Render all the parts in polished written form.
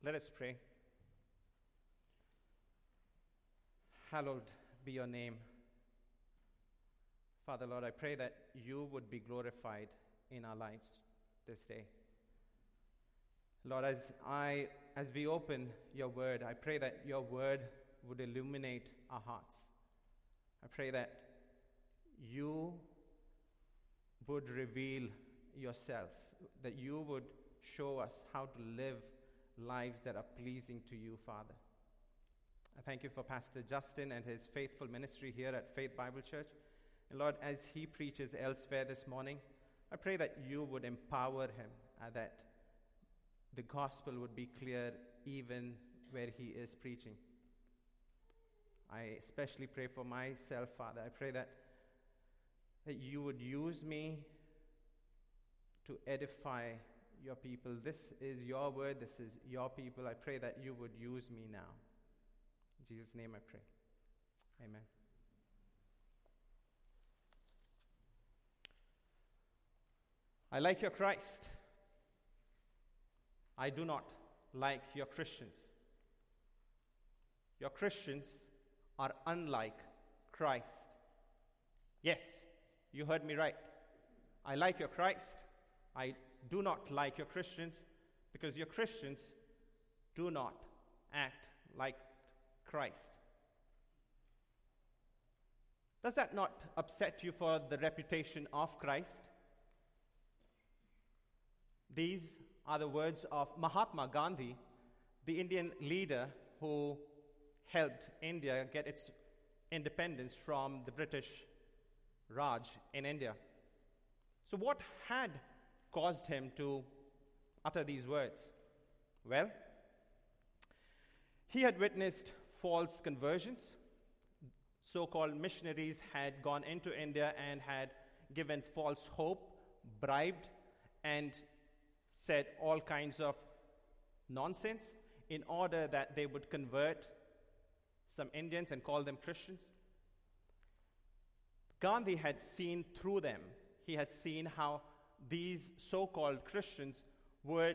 Let us pray. Hallowed be your name. Father, Lord, I pray that you would be glorified in our lives this day. Lord, as we open your word, I pray that your word would illuminate our hearts. I pray that you would reveal yourself, that you would show us how to live lives that are pleasing to you, Father. I thank you for Pastor Justin and his faithful ministry here at Faith Bible Church. And Lord, as he preaches elsewhere this morning, I pray that you would empower him, that the gospel would be clear even where he is preaching. I especially pray for myself, Father. I pray that you would use me to edify your people. This is your word. This is your people. I pray that you would use me now. In Jesus' name I pray. Amen. I like your Christ. I do not like your Christians. Your Christians are unlike Christ. Yes, you heard me right. I like your Christ. I do not like your Christians because your Christians do not act like Christ. Does that not upset you for the reputation of Christ? These are the words of Mahatma Gandhi, the Indian leader who helped India get its independence from the British Raj in India. So what had caused him to utter these words? Well, he had witnessed false conversions. So-called missionaries had gone into India and had given false hope, bribed, and said all kinds of nonsense in order that they would convert some Indians and call them Christians. Gandhi had seen through them. He had seen how these so-called Christians would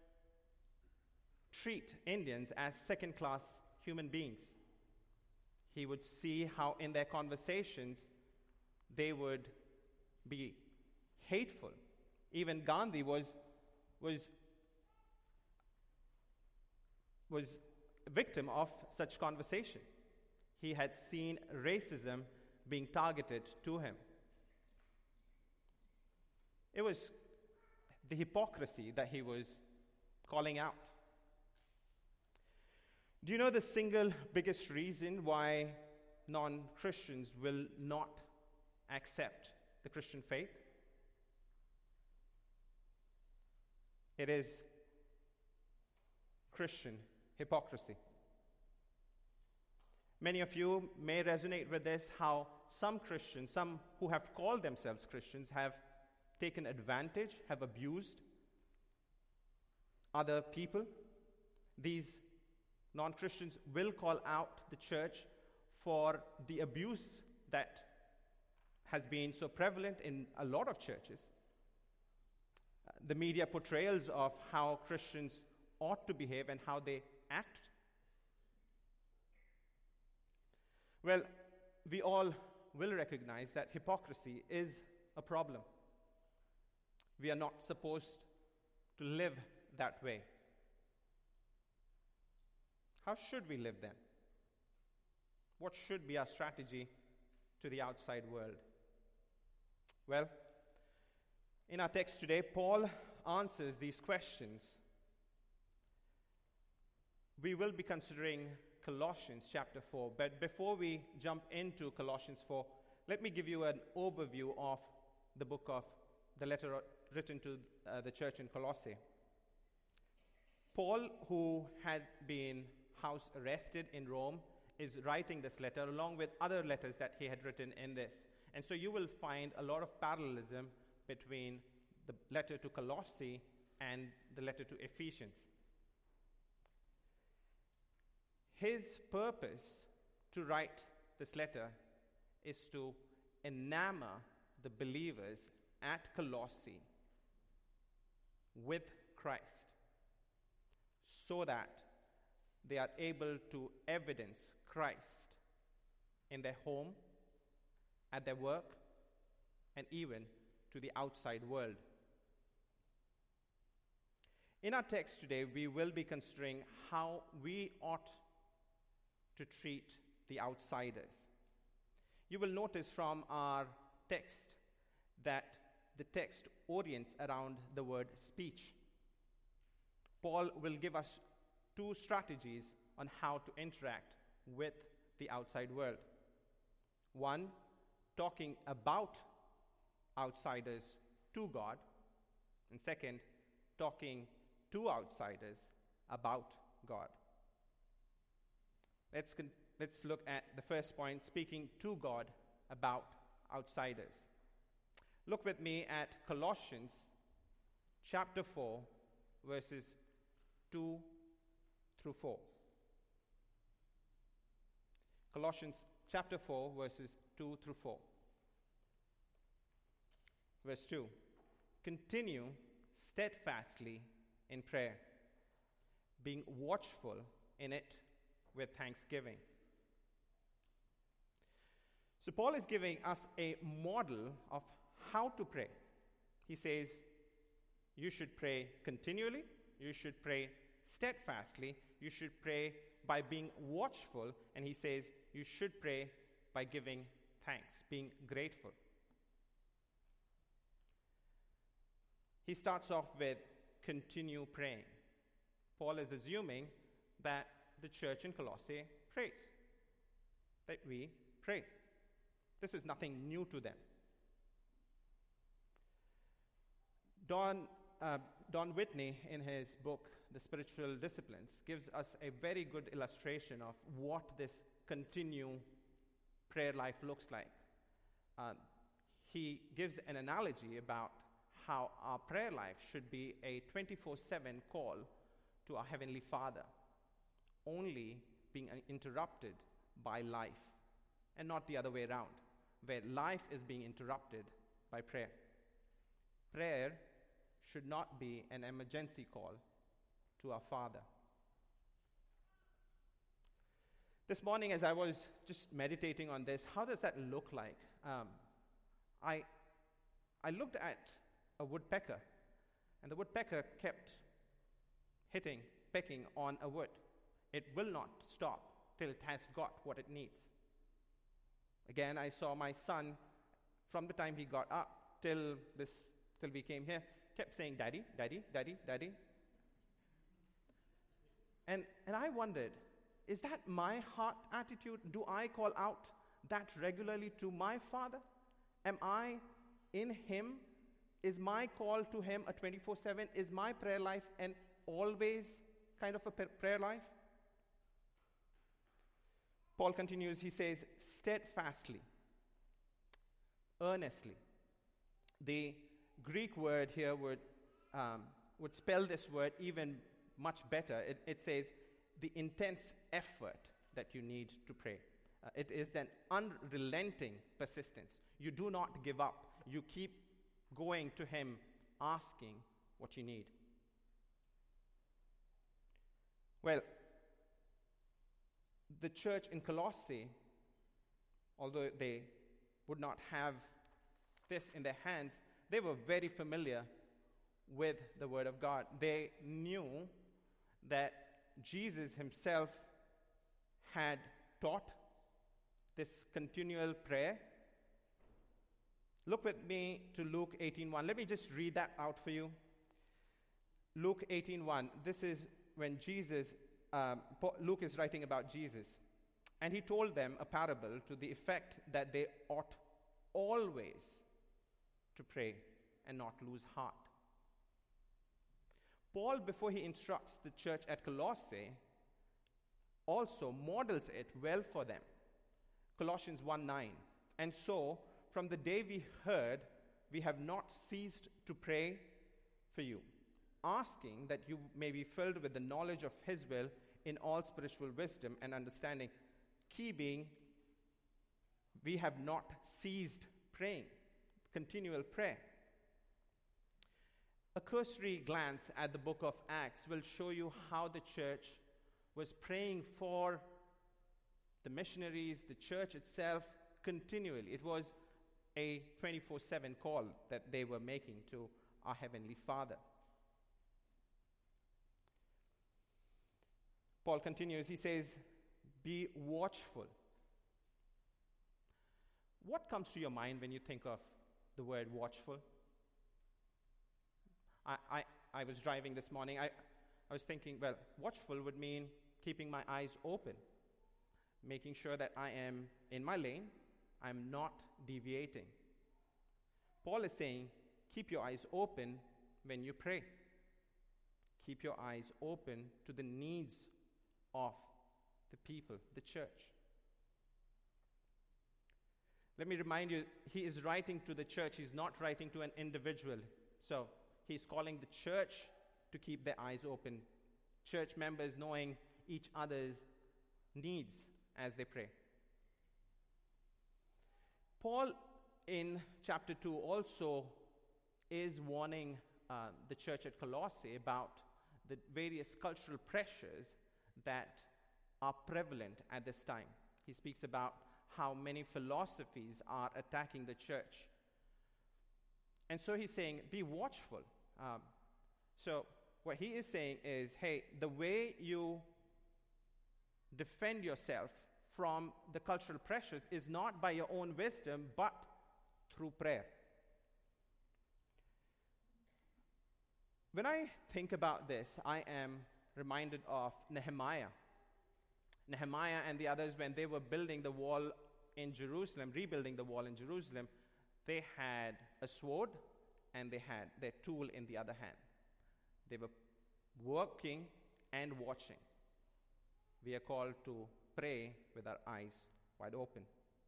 treat Indians as second-class human beings. He would see how in their conversations they would be hateful. Even Gandhi was a victim of such conversation. He had seen racism being targeted to him. It was the hypocrisy that he was calling out. Do you know the single biggest reason why non-Christians will not accept the Christian faith? It is Christian hypocrisy. Many of you may resonate with this, how some Christians, some who have called themselves Christians, have taken advantage, have abused other people. These non-Christians will call out the church for the abuse that has been so prevalent in a lot of churches. The media portrayals of how Christians ought to behave and how they act. Well, we all will recognize that hypocrisy is a problem. We are not supposed to live that way. How should we live then? What should be our strategy to the outside world? Well, in our text today, Paul answers these questions. We will be considering Colossians chapter 4, but before we jump into Colossians 4, let me give you an overview of the book of the letter written to the church in Colossae. Paul, who had been house arrested in Rome, is writing this letter along with other letters that he had written in this. And so you will find a lot of parallelism between the letter to Colossae and the letter to Ephesians. His purpose to write this letter is to enamor the believers at Colossae with Christ, so that they are able to evidence Christ in their home, at their work, and even to the outside world. In our text today, we will be considering how we ought to treat the outsiders. You will notice from our text that the text orients around the word speech. Paul will give us two strategies on how to interact with the outside world. One, talking about outsiders to God, and second, talking to outsiders about God. Let's look at the first point, speaking to God about outsiders. Look with me at Colossians chapter 4, verses 2 through 4. Colossians chapter 4, verses 2 through 4. Verse 2. Continue steadfastly in prayer, being watchful in it with thanksgiving. So Paul is giving us a model of how to pray. He says, you should pray continually, you should pray steadfastly, you should pray by being watchful, and he says you should pray by giving thanks, being grateful. He starts off with continue praying. Paul is assuming that the church in Colossae prays, that we pray. This is nothing new to them. Don Whitney, in his book, The Spiritual Disciplines, gives us a very good illustration of what this continue prayer life looks like. He gives an analogy about how our prayer life should be a 24/7 call to our Heavenly Father, only being interrupted by life, and not the other way around, where life is being interrupted by prayer. Prayer should not be an emergency call to our Father. This morning, as I was just meditating on this, how does that look like? I looked at a woodpecker, and the woodpecker kept pecking on a wood. It will not stop till it has got what it needs. Again, I saw my son, from the time he got up till we came here, kept saying, "Daddy, Daddy, Daddy, Daddy." And I wondered, is that my heart attitude? Do I call out that regularly to my Father? Am I in Him? Is my call to Him a 24/7? Is my prayer life an always kind of a prayer life? Paul continues, he says, steadfastly, earnestly. The Greek word here would spell this word even much better. It says the intense effort that you need to pray. It is an unrelenting persistence. You do not give up. You keep going to Him, asking what you need. Well, the church in Colossae, although they would not have this in their hands, they were very familiar with the Word of God. They knew that Jesus Himself had taught this continual prayer. Look with me to Luke 18:1. Let me just read that out for you. Luke 18:1. This is when Luke is writing about Jesus. And he told them a parable to the effect that they ought always to pray and not lose heart. Paul, before he instructs the church at Colossae, also models it well for them. Colossians 1:9. And so, from the day we heard, we have not ceased to pray for you, asking that you may be filled with the knowledge of His will in all spiritual wisdom and understanding. Key being, we have not ceased praying, continual prayer. A cursory glance at the book of Acts will show you how the church was praying for the missionaries, the church itself, continually. It was a 24/7 call that they were making to our Heavenly Father. Paul continues, he says, be watchful. What comes to your mind when you think of the word watchful? I was driving this morning. I was thinking, well, watchful would mean keeping my eyes open, making sure that I am in my lane, I'm not deviating. Paul is saying, keep your eyes open when you pray. Keep your eyes open to the needs of the people, the church. Let me remind you, he is writing to the church. He's not writing to an individual. So he's calling the church to keep their eyes open. Church members knowing each other's needs as they pray. Paul, in chapter 2, also is warning the church at Colossae about the various cultural pressures that are prevalent at this time. He speaks about how many philosophies are attacking the church. And so he's saying, be watchful. So what he is saying is, hey, the way you defend yourself from the cultural pressures is not by your own wisdom, but through prayer. When I think about this, I am reminded of Nehemiah. Nehemiah and the others, when they were building the wall in Jerusalem, rebuilding the wall in Jerusalem, they had a sword and they had their tool in the other hand. They were working and watching. We are called to pray with our eyes wide open.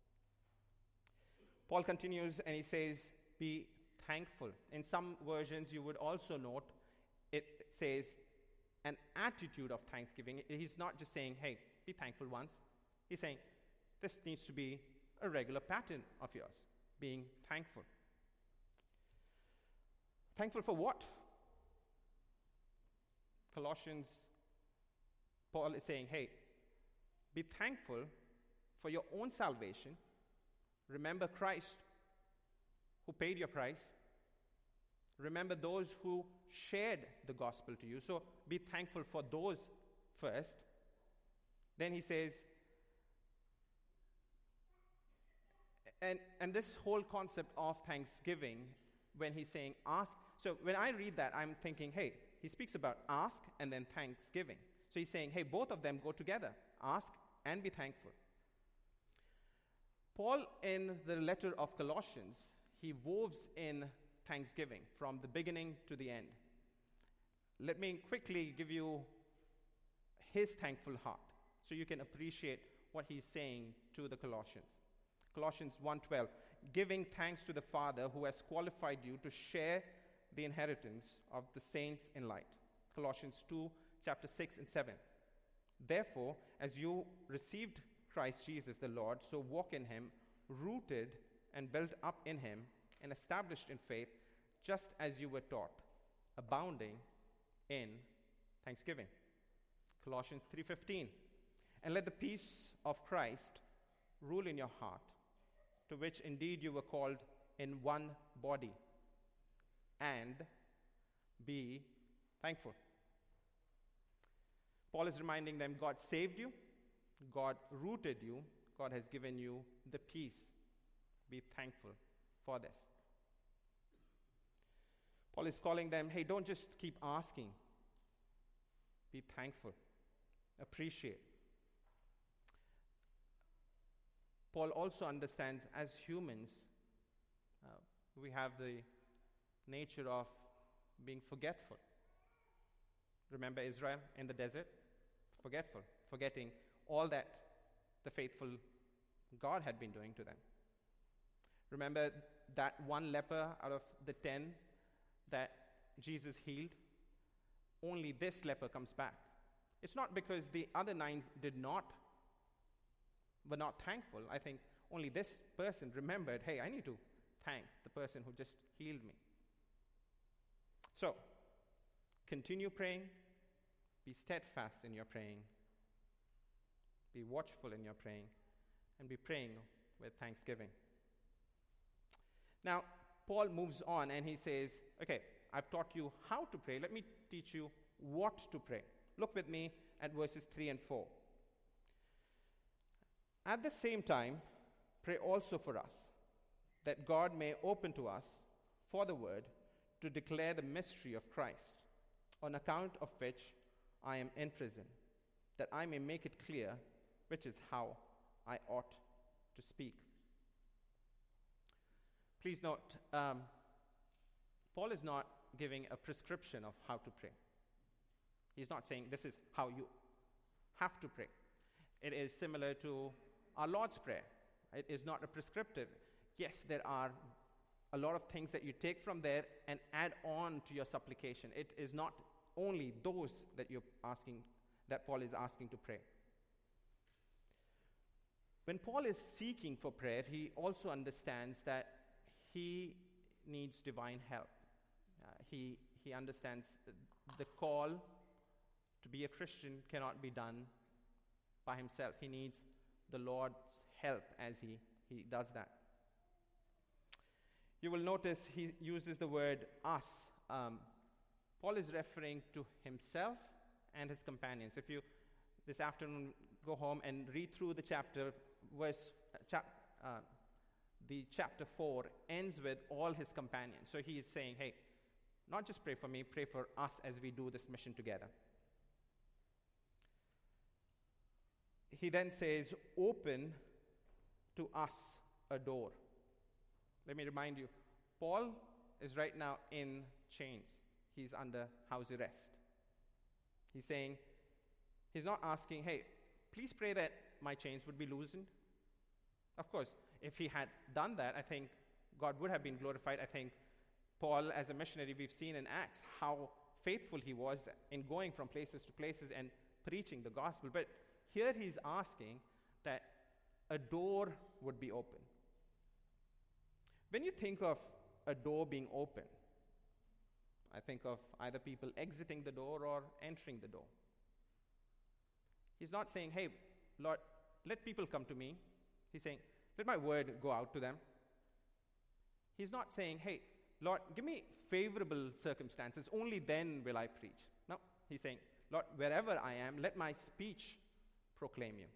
Paul continues and he says, be thankful. In some versions, you would also note it says an attitude of thanksgiving. He's not just saying, hey, be thankful once. He's saying, this needs to be a regular pattern of yours, being thankful. Thankful for what? Colossians, Paul is saying, hey, be thankful for your own salvation. Remember Christ who paid your price. Remember those who shared the gospel to you. So be thankful for those first. Then he says, and this whole concept of thanksgiving, when he's saying ask, so when I read that, I'm thinking, hey, he speaks about ask and then thanksgiving. So he's saying, hey, both of them go together. Ask and be thankful. Paul, in the letter of Colossians, he woves in thanksgiving from the beginning to the end. Let me quickly give you his thankful heart so you can appreciate what he's saying to the Colossians. Colossians 1:12, giving thanks to the Father who has qualified you to share the inheritance of the saints in light. Colossians 2, chapter 6 and 7. Therefore, as you received Christ Jesus the Lord, so walk in him, rooted and built up in him, and established in faith, just as you were taught, abounding in thanksgiving. Colossians 3:15. And let the peace of Christ rule in your heart, to which indeed you were called in one body, and be thankful. Paul is reminding them, God saved you, God rooted you, God has given you the peace. Be thankful for this. Paul is calling them, hey, don't just keep asking. Be thankful. Appreciate. Paul also understands, as humans, we have the nature of being forgetful. Remember Israel in the desert? Forgetful, forgetting all that the faithful God had been doing to them. Remember that one leper out of the 10 that Jesus healed? Only this leper comes back. It's not because the other 9 were not thankful. I think only this person remembered, hey, I need to thank the person who just healed me. So, continue praying. Be steadfast in your praying. Be watchful in your praying. And be praying with thanksgiving. Now, Paul moves on and he says, okay, I've taught you how to pray. Let me teach you what to pray. Look with me at verses 3 and 4. At the same time, pray also for us, that God may open to us for the word to declare the mystery of Christ, on account of which I am in prison, that I may make it clear which is how I ought to speak. Please note, Paul is not giving a prescription of how to pray. He's not saying this is how you have to pray. It is similar to our Lord's Prayer. It is not a prescriptive. Yes, there are a lot of things that you take from there and add on to your supplication. It is not only those that Paul is asking to pray. When Paul is seeking for prayer, he also understands that he needs divine help. He understands the call to be a Christian cannot be done by himself. He needs the Lord's help as he does that. You will notice he uses the word us. Paul is referring to himself and his companions. If you this afternoon go home and read through the chapter, the chapter 4 ends with all his companions. So he is saying, hey, not just pray for me, pray for us as we do this mission together. He then says, open to us a door. Let me remind you, Paul is right now in chains. He's under house arrest. He's saying, he's not asking, hey, please pray that my chains would be loosened. Of course, if he had done that, I think God would have been glorified. I think Paul, as a missionary, we've seen in Acts how faithful he was in going from places to places and preaching the gospel. But here he's asking that a door would be open. When you think of a door being open, I think of either people exiting the door or entering the door. He's not saying, hey, Lord, let people come to me. He's saying, let my word go out to them. He's not saying, hey, Lord, give me favorable circumstances. Only then will I preach. No, he's saying, Lord, wherever I am, let my speech proclaim you.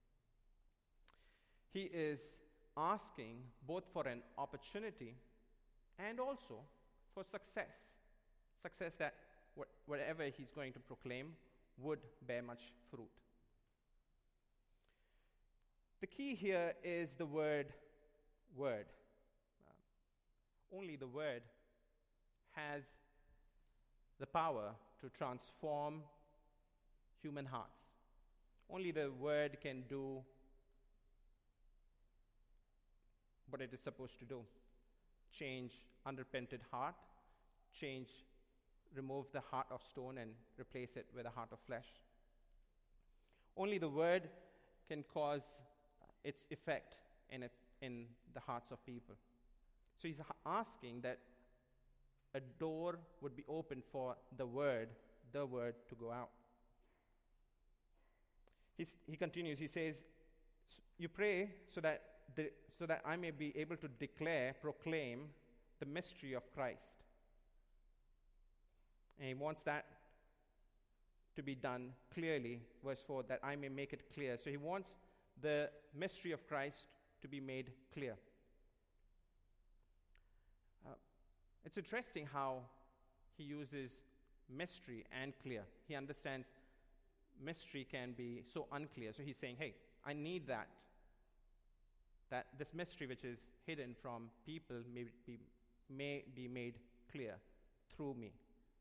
He is asking both for an opportunity and also for success. Success that whatever he's going to proclaim would bear much fruit. The key here is the word. Only the word has the power to transform human hearts. Only the word can do what it is supposed to do. Change unrepented heart, remove the heart of stone and replace it with a heart of flesh. Only the word can cause its effect in the hearts of people. So he's asking that a door would be opened for the word to go out. He continues, he says, you pray so that I may be able to proclaim the mystery of Christ. And he wants that to be done clearly, verse 4, that I may make it clear. So he wants the mystery of Christ to be made clear. It's interesting how he uses mystery and clear. He understands mystery can be so unclear. So he's saying, hey, I need that this mystery which is hidden from people may be made clear through me.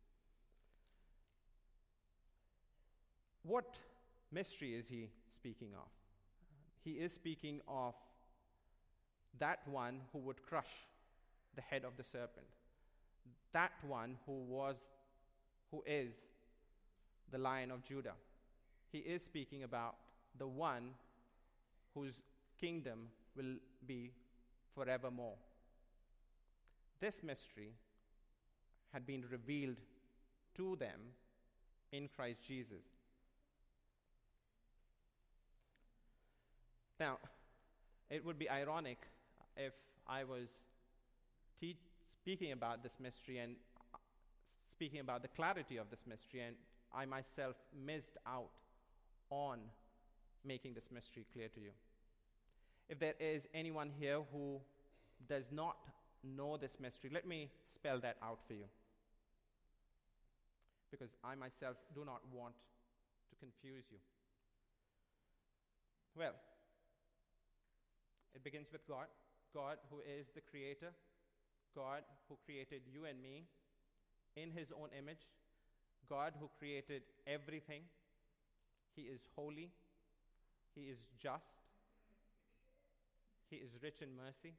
What mystery is he speaking of? He is speaking of that one who would crush the head of the serpent. That one who is the Lion of Judah. He is speaking about the one whose kingdom will be forevermore. This mystery had been revealed to them in Christ Jesus. Now, it would be ironic if I was speaking about this mystery and speaking about the clarity of this mystery, and I myself missed out on making this mystery clear to you. If there is anyone here who does not know this mystery, let me spell that out for you, because I myself do not want to confuse you. Well, it begins with God. God who is the creator. God who created you and me in his own image. God who created everything. He is holy. He is just. He is rich in mercy.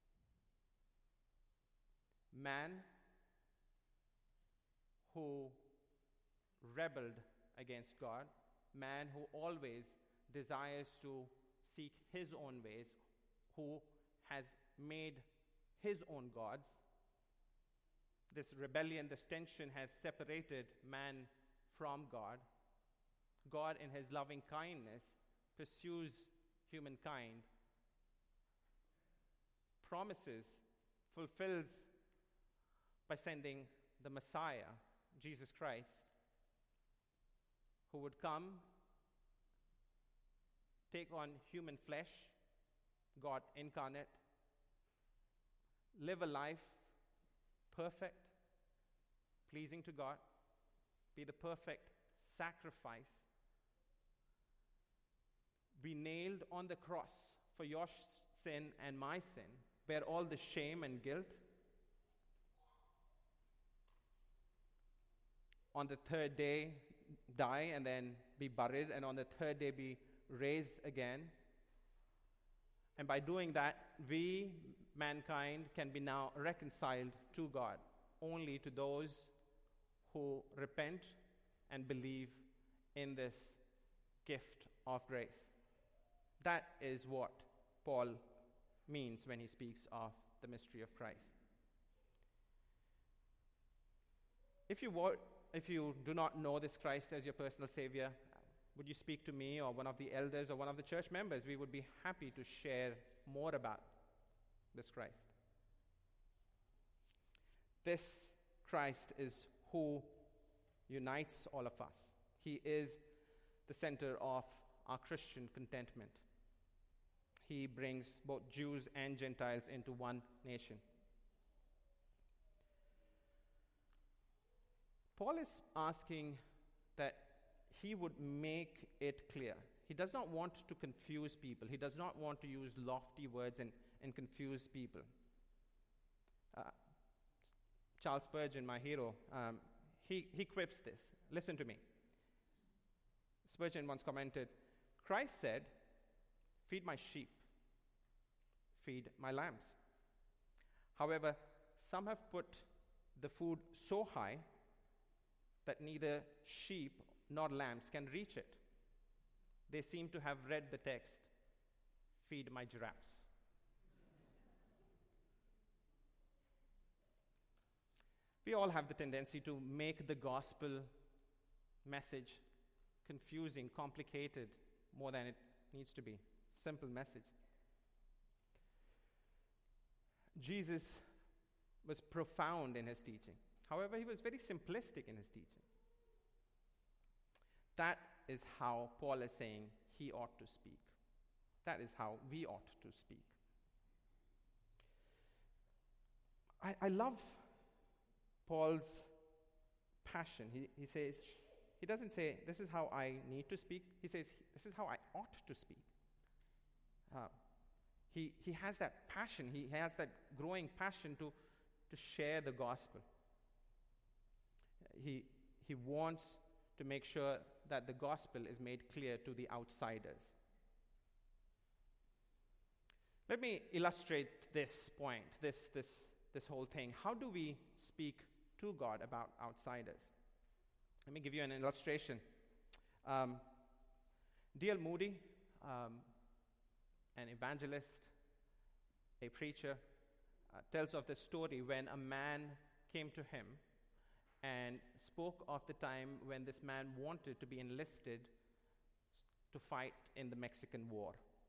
Man who rebelled against God. Man who always desires to seek his own ways, who has made his own gods. This rebellion, this tension has separated man from God. God, in his loving kindness, pursues humankind, promises, fulfills by sending the Messiah, Jesus Christ, who would come, take on human flesh, God incarnate, live a life perfect, pleasing to God, be the perfect sacrifice, be nailed on the cross for your sin and my sin, bear all the shame and guilt. On the third day, die and then be buried, and on the third day be raised again. And by doing that, we, mankind, can be now reconciled to God, only to those who repent and believe in this gift of grace. That is what Paul means when he speaks of the mystery of Christ. If you do not know this Christ as your personal Savior, would you speak to me or one of the elders or one of the church members? We would be happy to share more about this Christ. This Christ is who unites all of us. He is the center of our Christian contentment. He brings both Jews and Gentiles into one nation. Paul is asking that he would make it clear. He does not want to confuse people. He does not want to use lofty words and confuse people. Charles Spurgeon, my hero, he quips this. Listen to me. Spurgeon once commented, Christ said, "Feed my sheep, feed my lambs." However, some have put the food so high that neither sheep nor lambs can reach it. They seem to have read the text, "Feed my giraffes." We all have the tendency to make the gospel message confusing, complicated, more than it needs to be. Simple message. Jesus was profound in his teaching. However, he was very simplistic in his teaching. That is how Paul is saying he ought to speak. That is how we ought to speak. I love Paul's passion. He says, he doesn't say, this is how I need to speak. He says, this is how I ought to speak. He has that passion. He has that growing passion to share the gospel. He wants to make sure that the gospel is made clear to the outsiders. Let me illustrate this point, this whole thing. How do we speak to God about outsiders? Let me give you an illustration. D.L. Moody, an evangelist, a preacher, tells of the story when a man came to him and spoke of the time when this man wanted to be enlisted to fight in the Mexican War.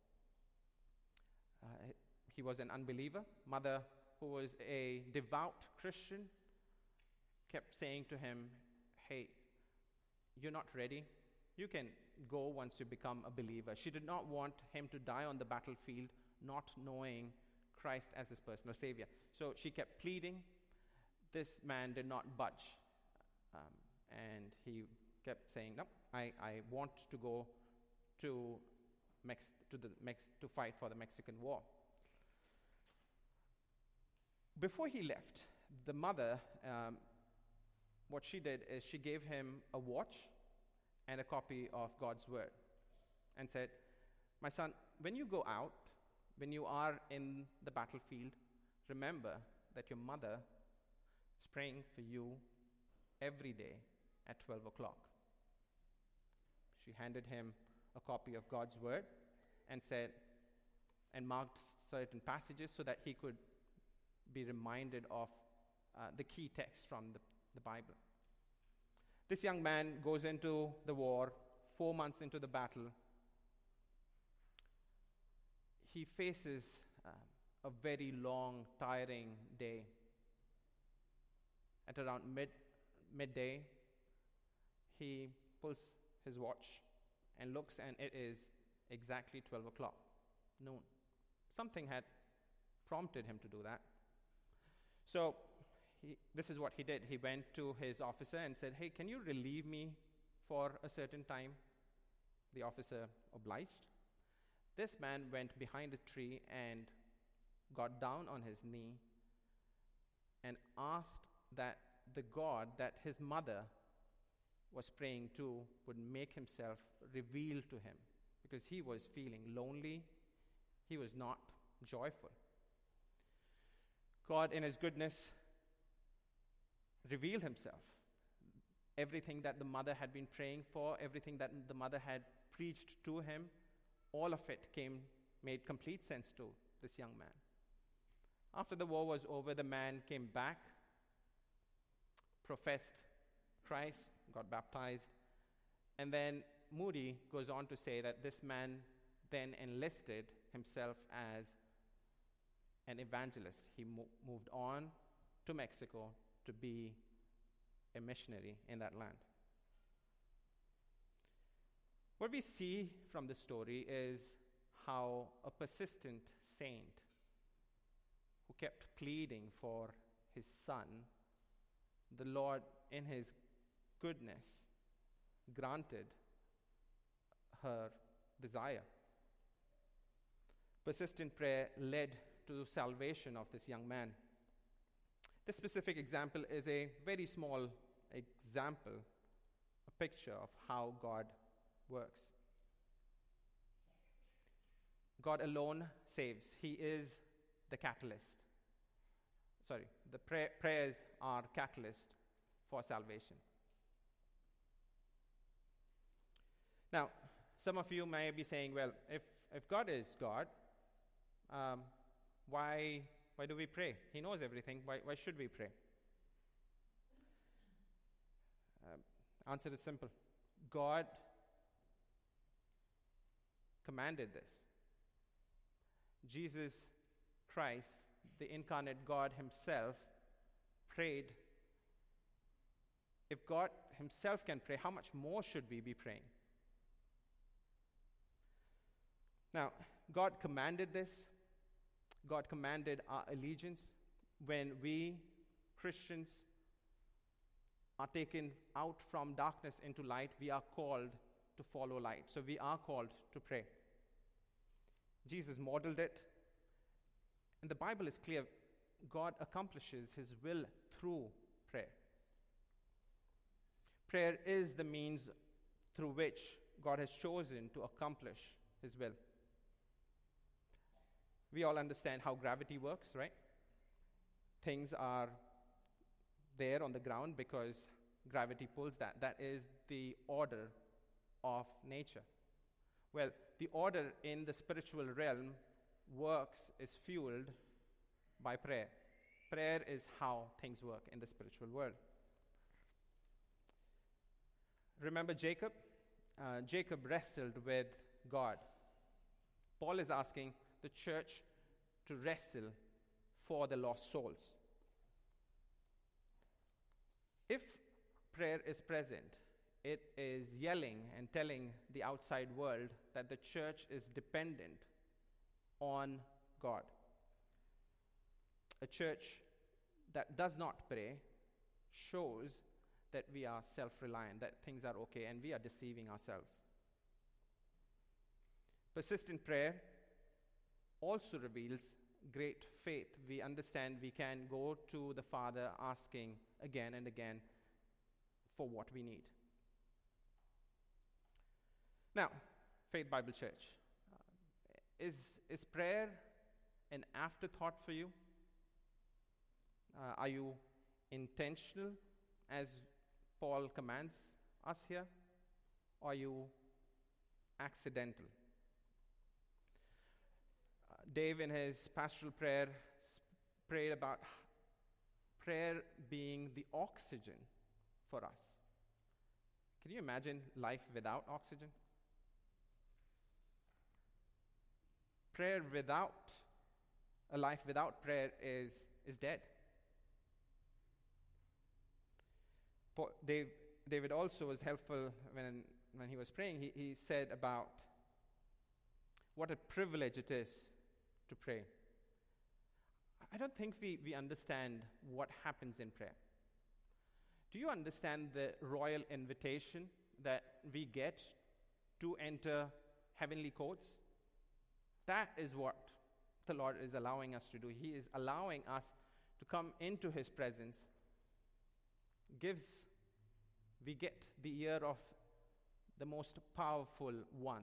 He was an unbeliever. Mother, who was a devout Christian, kept saying to him, hey, you're not ready. You can go once you become a believer. She did not want him to die on the battlefield not knowing Christ as his personal Savior. So she kept pleading. This man did not budge. And he kept saying, no, I want to go to fight for the Mexican War. Before he left, the mother, what she did is she gave him a watch and a copy of God's Word and said, my son, when you go out, when you are in the battlefield, remember that your mother is praying for you every day at 12 o'clock. She handed him a copy of God's Word and said, and marked certain passages so that he could be reminded of the key text from the Bible. This young man goes into the war 4 months into the battle. He faces a very long, tiring day. At around midday, he pulls his watch and looks, and it is exactly 12 o'clock, noon. Something had prompted him to do that. So this is what he did. He went to his officer and said, hey, can you relieve me for a certain time? The officer obliged. This man went behind a tree and got down on his knee and asked that the God that his mother was praying to would make himself revealed to him, because he was feeling lonely. He was not joyful. God, in his goodness, revealed himself. Everything that the mother had been praying for, everything that the mother had preached to him, all of it made complete sense to this young man. After the war was over, the man came back, professed Christ, got baptized, and then Moody goes on to say that this man then enlisted himself as an evangelist. He moved on to Mexico to be a missionary in that land. What we see from the story is how a persistent saint who kept pleading for his son, the Lord, in his goodness, granted her desire. Persistent prayer led to salvation of this young man. This specific example is a very small example, a picture of how God works. God alone saves. He is the catalyst. The prayers are catalyst for salvation. Now, some of you may be saying, well, if God is God, why do we pray? He knows everything. Why should we pray? Answer is simple. God commanded this. Jesus Christ, the incarnate God himself, prayed. If God himself can pray, how much more should we be praying? Now, God commanded this. God commanded our allegiance. When we, Christians, are taken out from darkness into light, we are called to follow light. So we are called to pray. Jesus modeled it. And the Bible is clear. God accomplishes his will through prayer. Prayer is the means through which God has chosen to accomplish his will. We all understand how gravity works, right? Things are there on the ground because gravity pulls that. That is the order of nature. Well, the order in the spiritual realm is fueled by prayer. Prayer is how things work in the spiritual world. Remember Jacob? Jacob wrestled with God. Paul is asking the church to wrestle for the lost souls. If prayer is present, it is yelling and telling the outside world that the church is dependent on God. A church that does not pray shows that we are self-reliant, that things are okay, and we are deceiving ourselves. Persistent prayer also reveals great faith. We understand we can go to the Father asking again and again for what we need. Now, Faith Bible Church, is prayer an afterthought for you? Are you intentional as Paul commands us here? Or are you accidental? Dave, in his pastoral prayer, prayed about prayer being the oxygen for us. Can you imagine life without oxygen? A life without prayer is dead. David also was helpful when he was praying. He said about what a privilege it is to pray. I don't think we understand what happens in prayer. Do you understand the royal invitation that we get to enter heavenly courts? That is what the Lord is allowing us to do. He is allowing us to come into His presence. We get the ear of the most powerful one.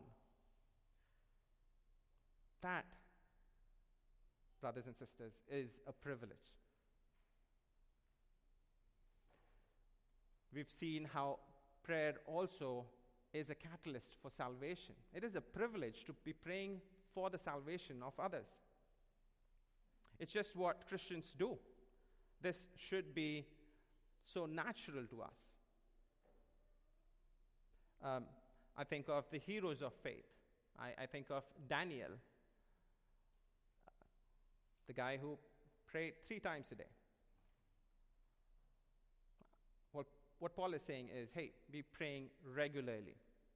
That, brothers and sisters, is a privilege. We've seen how prayer also is a catalyst for salvation. It is a privilege to be praying for the salvation of others. It's just what Christians do. This should be so natural to us. I think of the heroes of faith. I think of Daniel, the guy who prayed 3 times a day. What Paul is saying is, hey, be praying regularly.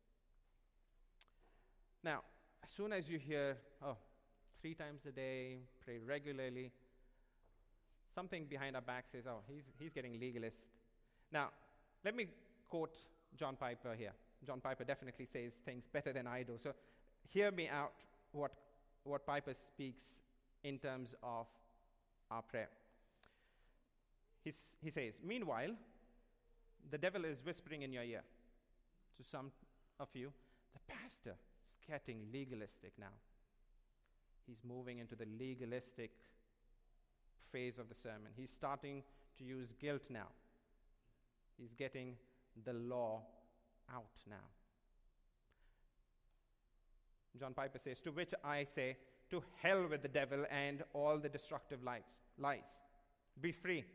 Now, as soon as you hear, 3 times a day, pray regularly, something behind our back says, he's getting legalist. Now, let me quote John Piper here. John Piper definitely says things better than I do. So hear me out what Piper speaks in terms of our prayer. He says, meanwhile, the devil is whispering in your ear. To some of you, the pastor is getting legalistic now. He's moving into the legalistic phase of the sermon. He's starting to use guilt now. He's getting the law out now. John Piper says, to which I say, to hell with the devil and all the destructive lies. Be free.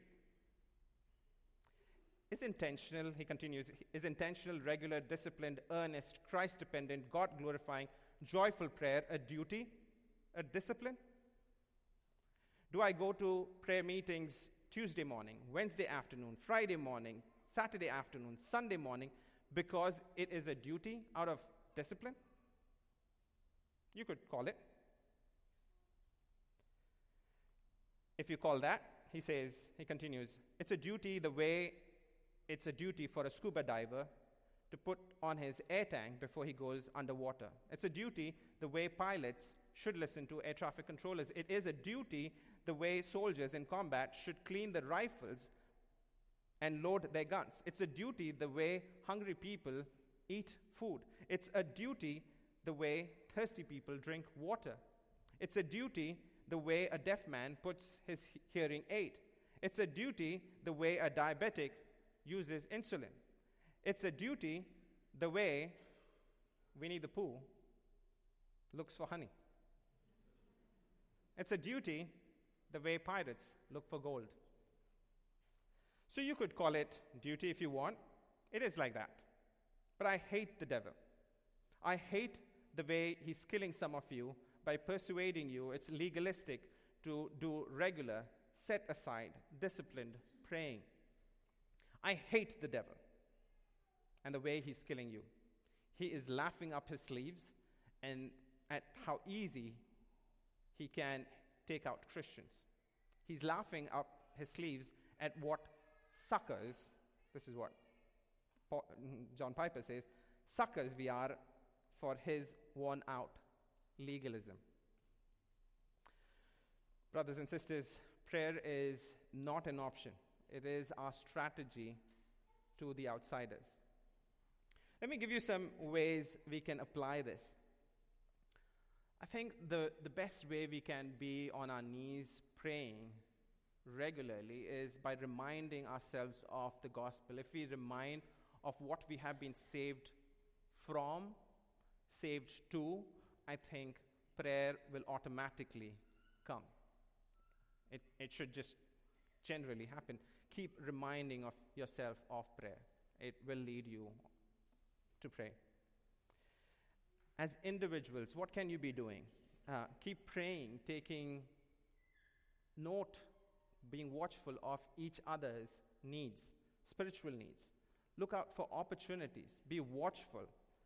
Is intentional, he continues, is intentional, regular, disciplined, earnest, Christ-dependent, God-glorifying, joyful prayer a duty, a discipline? Do I go to prayer meetings Tuesday morning, Wednesday afternoon, Friday morning, Saturday afternoon, Sunday morning, because it is a duty out of discipline? You could call it. If you call that, he continues, it's a duty the way it's a duty for a scuba diver to put on his air tank before he goes underwater. It's a duty the way pilots should listen to air traffic controllers. It is a duty the way soldiers in combat should clean the rifles and load their guns. It's a duty the way hungry people eat food. It's a duty the way thirsty people drink water. It's a duty the way a deaf man puts his hearing aid. It's a duty the way a diabetic uses insulin. It's a duty the way Winnie the Pooh looks for honey. It's a duty the way pirates look for gold. So you could call it duty if you want. It is like that. But I hate the devil. I hate the way he's killing some of you by persuading you it's legalistic to do regular, set aside, disciplined praying. I hate the devil and the way he's killing you. He is laughing up his sleeves and at how easy he can take out Christians. He's laughing up his sleeves at what suckers, this is what John Piper says, suckers we are for his worn-out legalism. Brothers and sisters, prayer is not an option. It is our strategy to the outsiders. Let me give you some ways we can apply this. I think the best way we can be on our knees praying regularly is by reminding ourselves of the gospel. If we remind of what we have been saved from, saved to, I think prayer will automatically come. It should just generally happen. Keep reminding of yourself of prayer. It will lead you to pray. As individuals, what can you be doing? Keep praying, taking note, being watchful of each other's needs, spiritual needs. Look out for opportunities. Be watchful.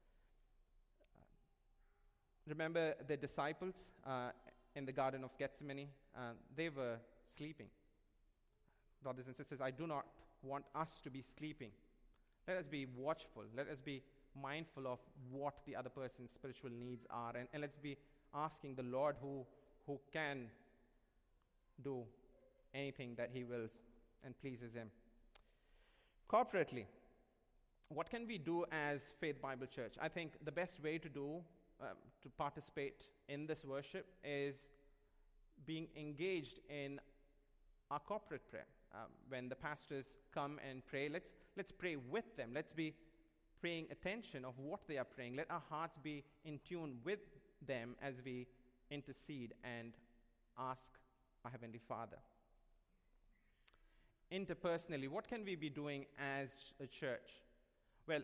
Remember the disciples in the Garden of Gethsemane? They were sleeping. Brothers and sisters, I do not want us to be sleeping. Let us be watchful. Let us be mindful of what the other person's spiritual needs are. And let's be asking the Lord who can do anything that he wills and pleases him. Corporately, what can we do as Faith Bible Church? I think the best way to participate in this worship is being engaged in our corporate prayer. When the pastors come and pray, let's pray with them. Let's be paying attention of what they are praying. Let our hearts be in tune with them as we intercede and ask our Heavenly Father. Interpersonally, what can we be doing as a church? Well,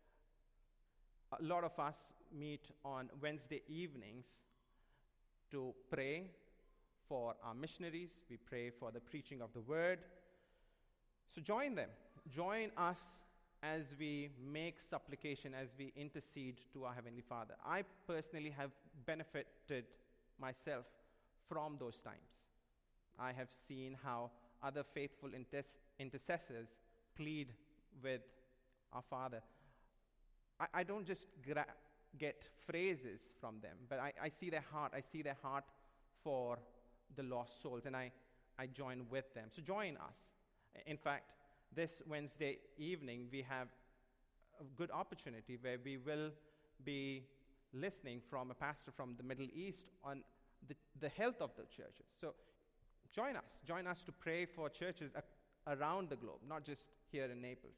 a lot of us meet on Wednesday evenings to pray for our missionaries. We pray for the preaching of the word. So join them. Join us as we make supplication, as we intercede to our Heavenly Father. I personally have benefited myself from those times. I have seen how other faithful intercessors plead with our Father. I don't just get phrases from them, but I see their heart. I see their heart for the lost souls, and I join with them. So join us. In fact, this Wednesday evening, we have a good opportunity where we will be listening from a pastor from the Middle East on the health of the churches. So join us to pray for churches around the globe, not just here in Naples.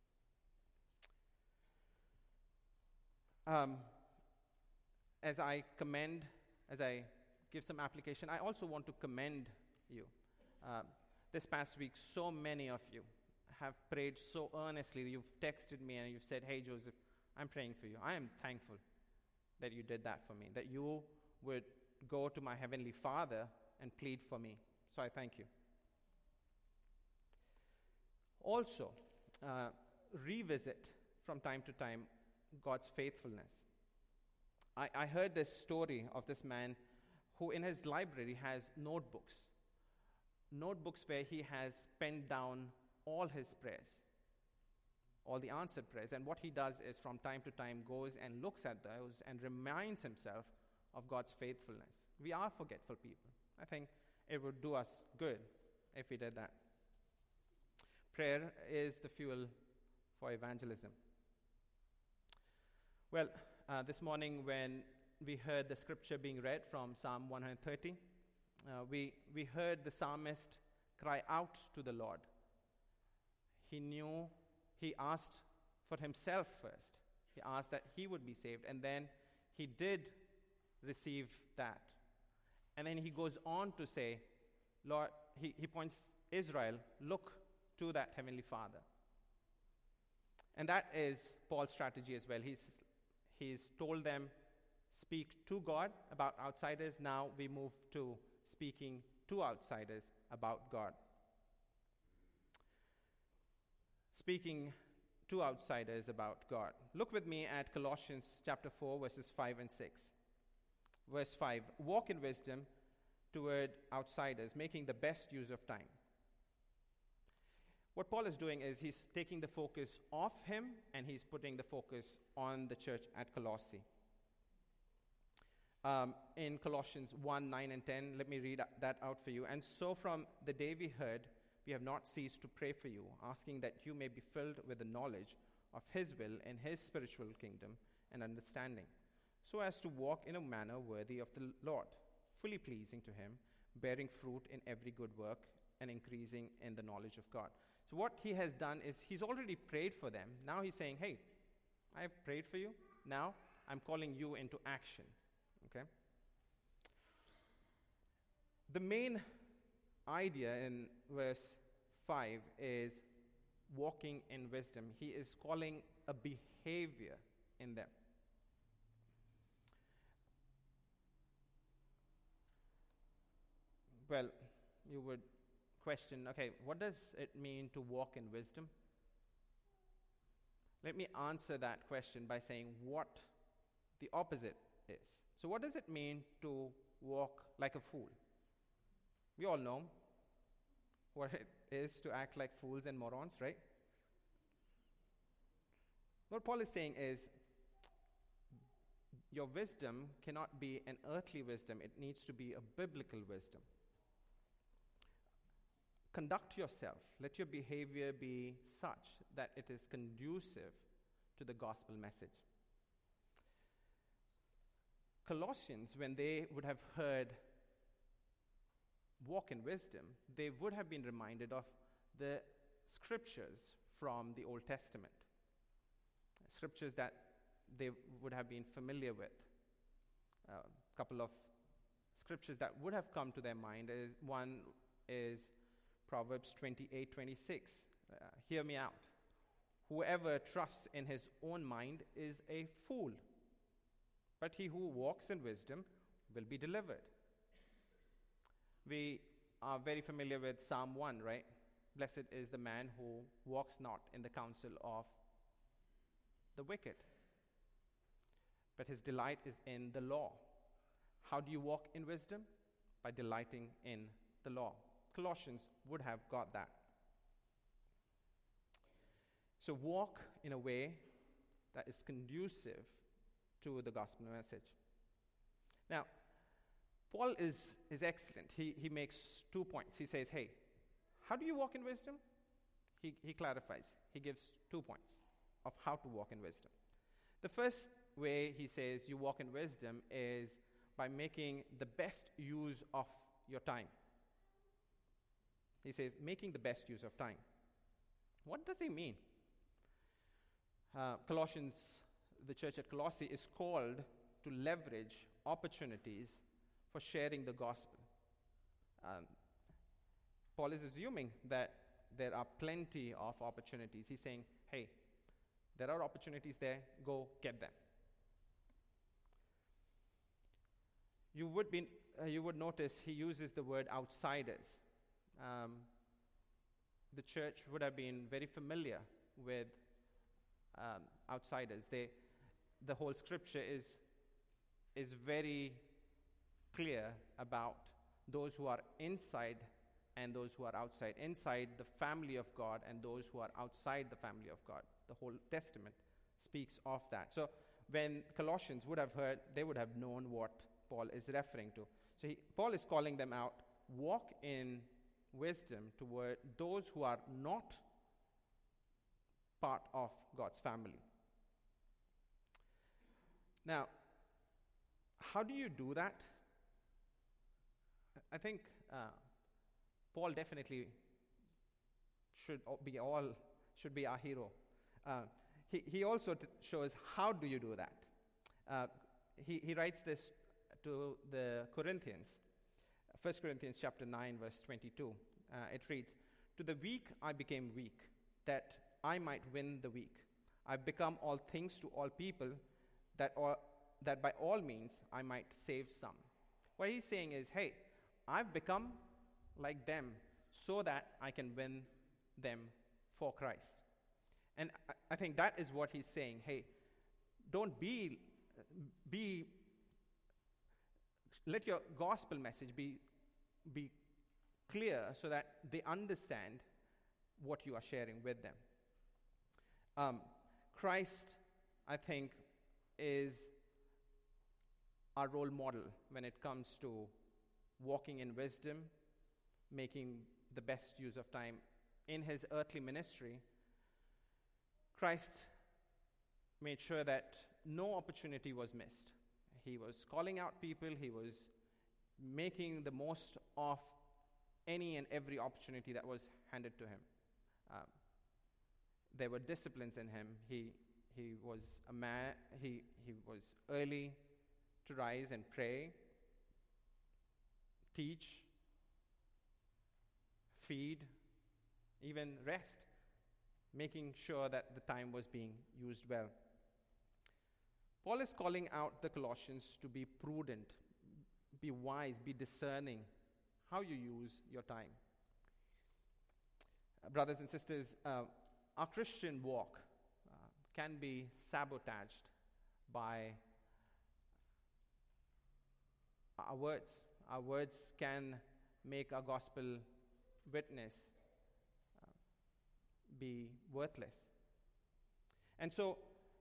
As I give some application, I also want to commend you. This past week, so many of you have prayed so earnestly. You've texted me and you've said, "Hey, Joseph, I'm praying for you." I am thankful that you did that for me, that you would go to my Heavenly Father and plead for me. So I thank you. Also, revisit from time to time God's faithfulness. I heard this story of this man who in his library has notebooks where he has penned down all his prayers, all the answered prayers. And what he does is from time to time goes and looks at those and reminds himself of God's faithfulness. We are forgetful people. I think it would do us good if we did that. Prayer is the fuel for evangelism. Well, this morning when we heard the scripture being read from Psalm 130, we heard the psalmist cry out to the Lord. He asked for himself first. He asked that he would be saved, and then he did receive that. And then he goes on to say, Lord, he points Israel, look to that Heavenly Father. And that is Paul's strategy as well. He's told them, speak to God about outsiders. Now we move to speaking to outsiders about God. Speaking to outsiders about God. Look with me at Colossians chapter 4, verses 5 and 6. Verse 5, walk in wisdom toward outsiders, making the best use of time. What Paul is doing is he's taking the focus off him and he's putting the focus on the church at Colossae. In Colossians 1, 9 and 10, let me read that out for you. And so from the day we heard, we have not ceased to pray for you, asking that you may be filled with the knowledge of his will and his spiritual kingdom and understanding, so as to walk in a manner worthy of the Lord, fully pleasing to him, bearing fruit in every good work and increasing in the knowledge of God. So what he has done is he's already prayed for them. Now he's saying, hey, I have prayed for you. Now I'm calling you into action. Okay? The main idea in verse 5 is walking in wisdom. He is calling a behavior in them. Well, you would question, okay, what does it mean to walk in wisdom? Let me answer that question by saying what the opposite is. So what does it mean to walk like a fool? We all know what it is to act like fools and morons, right? What Paul is saying is, your wisdom cannot be an earthly wisdom. It needs to be a biblical wisdom. Conduct yourself. Let your behavior be such that it is conducive to the gospel message. Colossians, when they would have heard walk in wisdom, they would have been reminded of the scriptures from the Old Testament. Scriptures that they would have been familiar with. A couple of scriptures that would have come to their mind is one is Proverbs 28:26. Hear me out. Whoever trusts in his own mind is a fool, but he who walks in wisdom will be delivered. We are very familiar with Psalm 1, right? Blessed is the man who walks not in the counsel of the wicked, but his delight is in the law. How do you walk in wisdom? By delighting in the law. Colossians would have got that. So walk in a way that is conducive to the gospel message. Now, Paul is excellent. He makes 2 points. He says, hey, how do you walk in wisdom? He clarifies. He gives 2 points of how to walk in wisdom. The first way he says you walk in wisdom is by making the best use of your time. He says, making the best use of time. What does he mean? Colossians, the church at Colossae, is called to leverage opportunities for sharing the gospel. Paul is assuming that there are plenty of opportunities. He's saying, hey, there are opportunities there, go get them. You would notice he uses the word outsiders. The church would have been very familiar with outsiders. The whole scripture is very clear about those who are inside and those who are outside. Inside the family of God and those who are outside the family of God. The whole Testament speaks of that. So when Colossians would have heard, they would have known what Paul is referring to. So Paul is calling them out, walk in wisdom toward those who are not part of God's family. Now, how do you do that? I think Paul definitely should be our hero. He also shows how do you do that. He writes this to the Corinthians. 1 Corinthians chapter 9, verse 22. It reads, to the weak I became weak, that I might win the weak. I've become all things to all people, that by all means I might save some. What he's saying is, hey, I've become like them so that I can win them for Christ. And I think that is what he's saying. Hey, don't be let your gospel message be clear so that they understand what you are sharing with them. Christ, I think, is our role model when it comes to walking in wisdom, making the best use of time. In his earthly ministry, Christ made sure that no opportunity was missed. He was calling out people. He was making the most of any and every opportunity that was handed to him. There were disciplines in him. He was a man. He was early to rise and pray, teach, feed, even rest, making sure that the time was being used well. Paul is calling out the Colossians to be prudent, be wise, be discerning how you use your time. Brothers and sisters, our Christian walk can be sabotaged by our words. Our words can make our gospel witness be worthless. And so,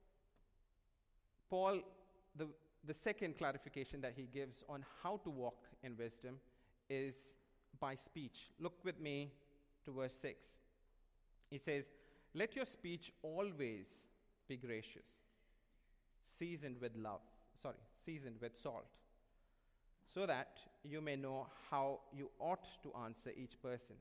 Paul, the second clarification that he gives on how to walk in wisdom is by speech. Look with me to verse 6. He says, "Let your speech always be gracious, seasoned with salt, so that you may know how you ought to answer each person."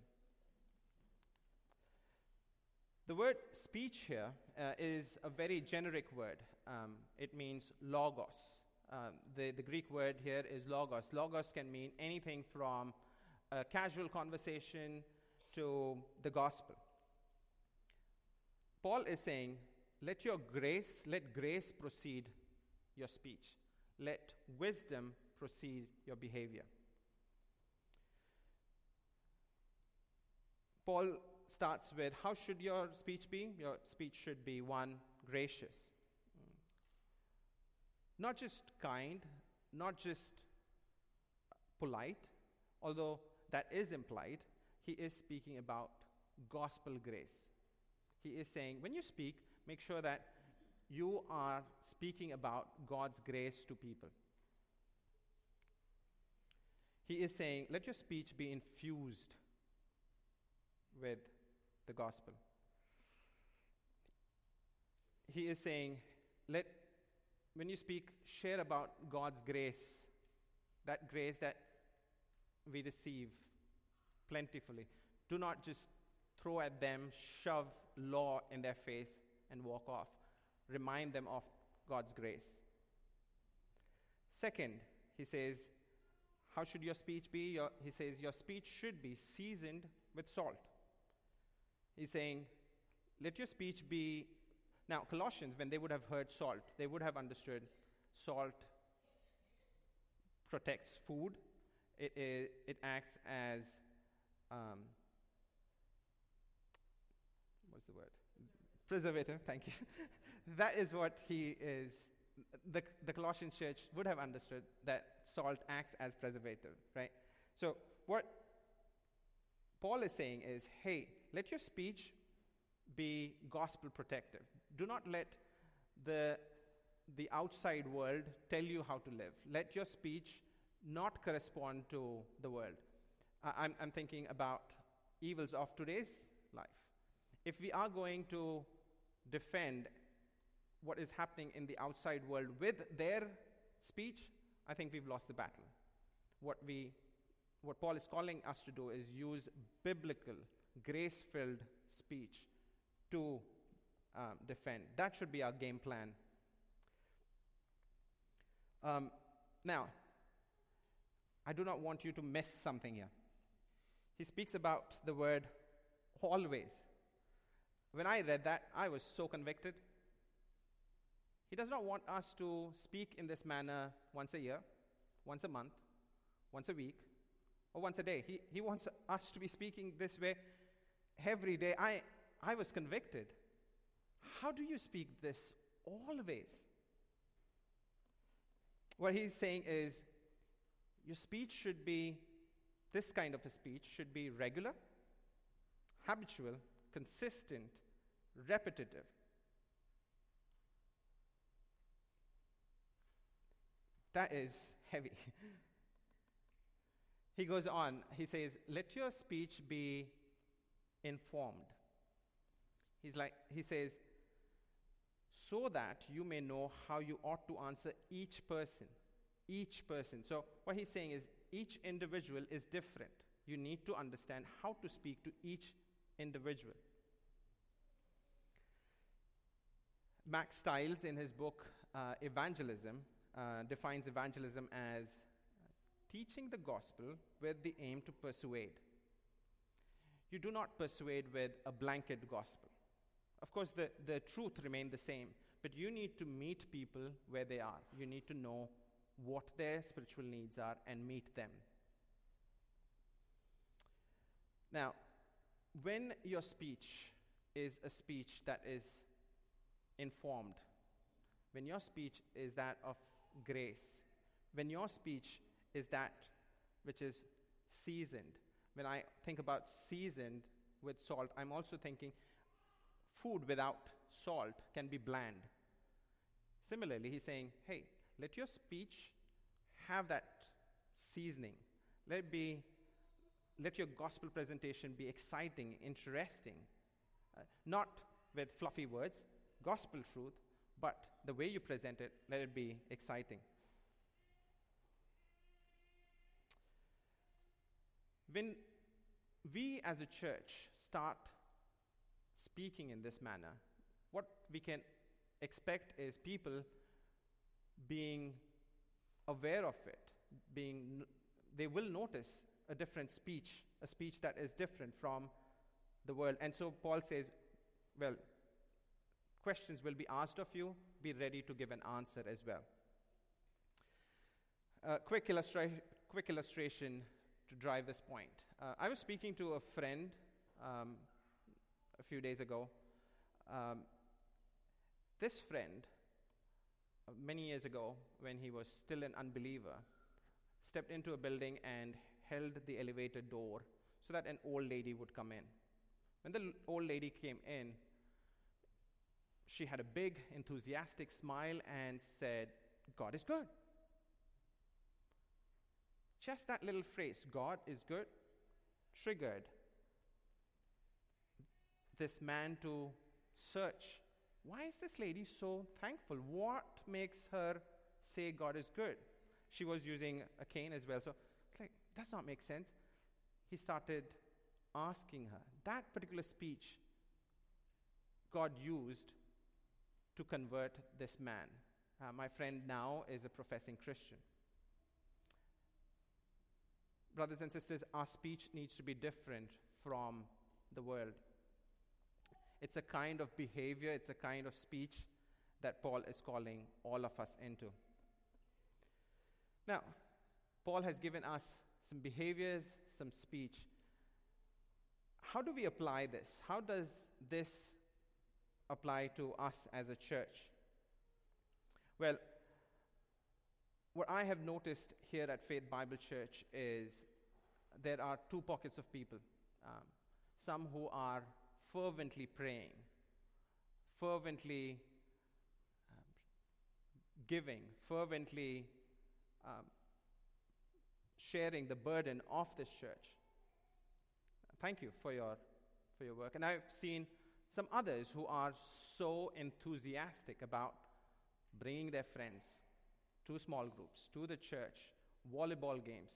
The word speech here is a very generic word. It means logos. The Greek word here is logos. Logos can mean anything from a casual conversation to the gospel. Paul is saying, let grace proceed your speech. Let wisdom proceed your behavior. Paul starts with, how should your speech be? Your speech should be one, gracious. Not just kind, not just polite, although that is implied. He is speaking about gospel grace. He is saying, when you speak, make sure that you are speaking about God's grace to people. He is saying, let your speech be infused with the gospel. He is saying, when you speak, share about God's grace that we receive plentifully. Do not just throw at them, shove law in their face and walk off. Remind them of God's grace. Second, he says, how should your speech be? He says, your speech should be seasoned with salt. He's saying, let your speech be... Now, Colossians, when they would have heard salt, they would have understood salt protects food. It acts as... what's the word? Preservative, thank you. That is what he is... The Colossian church would have understood that salt acts as preservative, right? So what Paul is saying is, hey, let your speech be gospel protective. Do not let the outside world tell you how to live. Let your speech not correspond to the world. I'm thinking about evils of today's life. If we are going to defend what is happening in the outside world with their speech, I think we've lost the battle. What Paul is calling us to do is use biblical, grace-filled speech to defend. That should be our game plan. Now, I do not want you to miss something here. He speaks about the word always. When I read that, I was so convicted. He does not want us to speak in this manner once a year, once a month, once a week, or once a day. He wants us to be speaking this way every day. I was convicted. How do you speak this always? What he's saying is, your speech should be, this kind of a speech should be regular, habitual, consistent, repetitive. That is heavy. He goes on, he says, let your speech be informed. He says, so that you may know how you ought to answer each person. Each person. So what he's saying is, each individual is different. You need to understand how to speak to each individual. Max Stiles, in his book Evangelism, defines evangelism as teaching the gospel with the aim to persuade. You do not persuade with a blanket gospel. Of course, the truth remains the same, but you need to meet people where they are. You need to know what their spiritual needs are and meet them. Now, when your speech is a speech that is informed, when your speech is that of grace, when your speech is that which is seasoned, when I think about seasoned with salt, I'm also thinking food without salt can be bland. Similarly, he's saying, hey, let your speech have that seasoning. Let your gospel presentation be exciting, interesting. Not with fluffy words, gospel truth, but the way you present it, let it be exciting. When we as a church start speaking in this manner, what we can expect is people being aware of it, they will notice a different speech, a speech that is different from the world. And so Paul says, well, questions will be asked of you, be ready to give an answer as well. Quick illustration to drive this point. I was speaking to a friend a few days ago. This friend, many years ago, when he was still an unbeliever, stepped into a building and held the elevator door so that an old lady would come in. When the old lady came in, she had a big, enthusiastic smile and said, God is good. Just that little phrase, God is good, triggered this man to search. Why is this lady so thankful? What makes her say God is good? She was using a cane as well, so it's like, does not make sense. He started asking her. That particular speech God used to convert this man. My friend now is a professing Christian. Brothers and sisters, our speech needs to be different from the world. It's a kind of behavior, it's a kind of speech that Paul is calling all of us into. Now, Paul has given us some behaviors, some speech. How do we apply this? How does this apply to us as a church? Well, what I have noticed here at Faith Bible Church is there are two pockets of people. Some who are fervently praying, fervently giving, fervently sharing the burden of this church. Thank you for your work. And I've seen some others who are so enthusiastic about bringing their friends to small groups, to the church, volleyball games.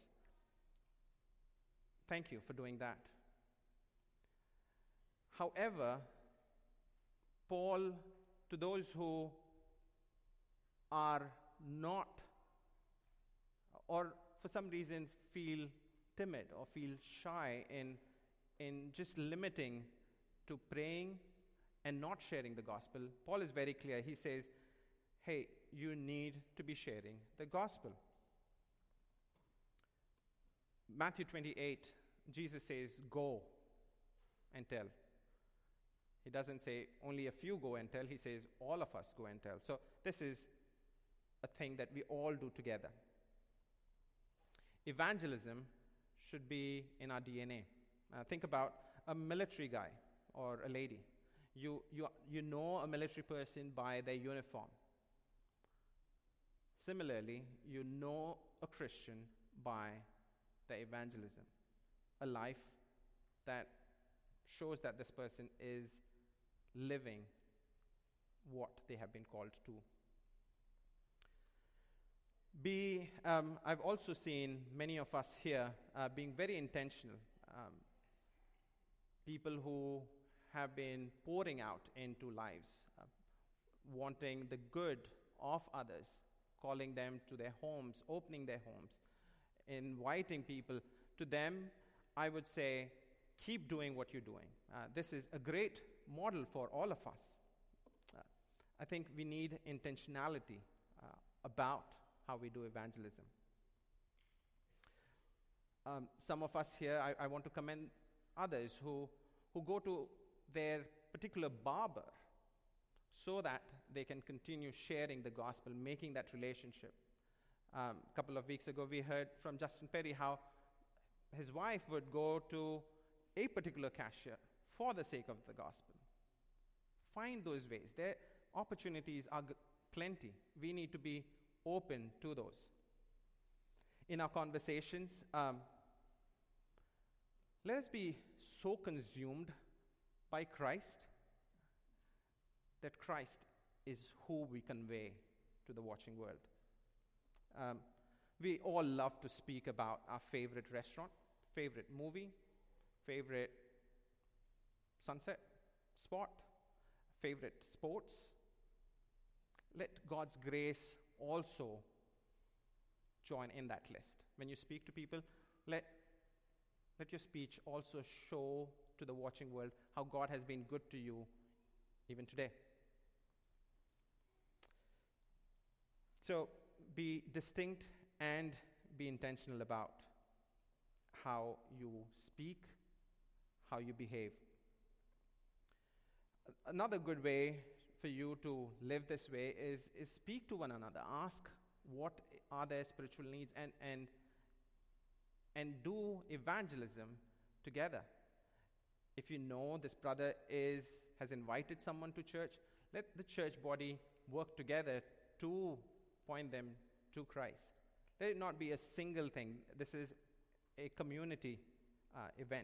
Thank you for doing that. However, Paul, to those who are not, or for some reason feel timid or feel shy in just limiting to praying and not sharing the gospel, Paul is very clear. He says, hey, you need to be sharing the gospel. Matthew 28, Jesus says, go and tell. He doesn't say only a few go and tell. He says all of us go and tell. So this is a thing that we all do together. Evangelism should be in our DNA. Think about a military guy or a lady. You know a military person by their uniform. Similarly, you know a Christian by their evangelism, a life that shows that this person is living what they have been called to. I've also seen many of us here being very intentional. People who have been pouring out into lives, wanting the good of others, calling them to their homes, opening their homes, inviting people to them. I would say, keep doing what you're doing. This is a great model for all of us. I think we need intentionality about how we do evangelism. Some of us here, I want to commend others who go to their particular barber so that they can continue sharing the gospel, making that relationship. A couple of weeks ago, we heard from Justin Perry how his wife would go to a particular cashier for the sake of the gospel. Find those ways. Their opportunities are plenty. We need to be open to those. In our conversations, let us be so consumed by Christ that Christ is who we convey to the watching world. We all love to speak about our favorite restaurant, favorite movie, favorite sunset spot, favorite sports. Let God's grace also join in that list. When you speak to people, let your speech also show to the watching world how God has been good to you even today. So be distinct and be intentional about how you speak, how you behave. Another good way for you to live this way is speak to one another. Ask what are their spiritual needs and do evangelism together. If you know this brother has invited someone to church, let the church body work together to point them to Christ. Let it not be a single thing. This is a community event.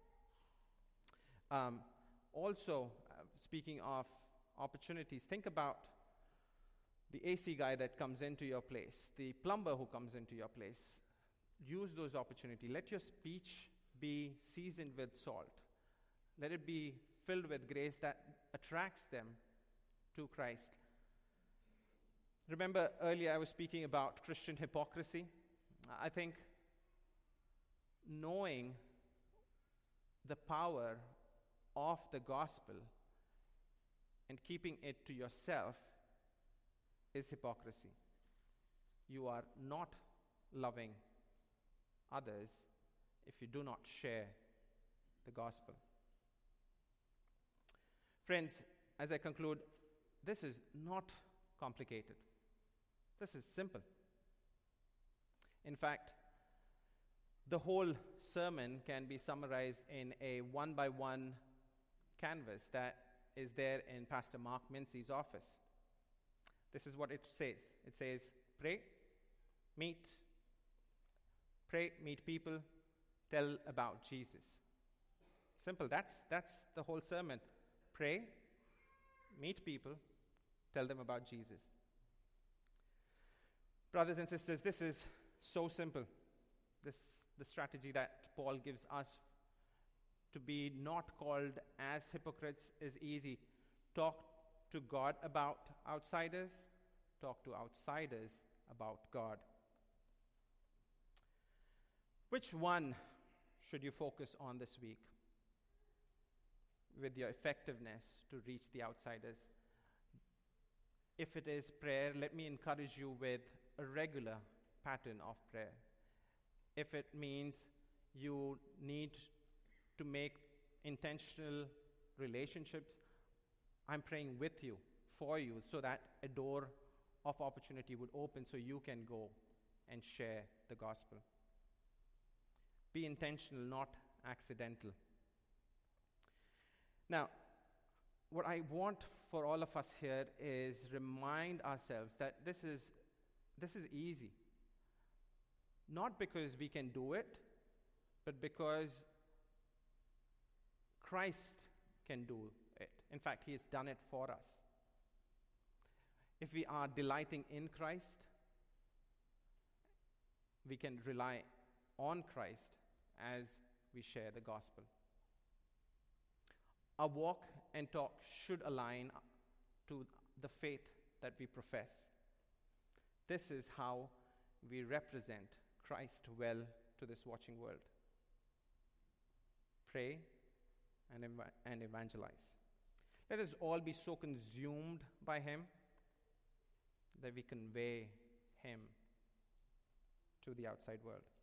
Also, speaking of opportunities, think about the AC guy that comes into your place, the plumber who comes into your place. Use those opportunities. Let your speech be seasoned with salt. Let it be filled with grace that attracts them to Christ. Remember earlier I was speaking about Christian hypocrisy. I think knowing the power of the gospel and keeping it to yourself is hypocrisy. You are not loving others if you do not share the gospel. Friends, as I conclude, this is not complicated. This is simple. In fact, the whole sermon can be summarized in a one-by-one canvas that is there in Pastor Mark Mincy's office. This is what it says. It says, pray, meet people, tell about Jesus. Simple. That's the whole sermon. Pray, meet people, tell them about Jesus. Brothers and sisters, this is so simple. The strategy that Paul gives us to be not called as hypocrites is easy. Talk to God about outsiders. Talk to outsiders about God. Which one should you focus on this week with your effectiveness to reach the outsiders? If it is prayer, let me encourage you with a regular pattern of prayer. If it means you need to make intentional relationships, I'm praying with you, for you, so that a door of opportunity would open so you can go and share the gospel. Be intentional, not accidental. Now, what I want for all of us here is remind ourselves that this is easy. Not because we can do it, but because Christ can do it. In fact, He has done it for us. If we are delighting in Christ, we can rely on Christ as we share the gospel. Our walk and talk should align to the faith that we profess. This is how we represent Christ well to this watching world. Pray and evangelize. Let us all be so consumed by Him that we convey Him to the outside world.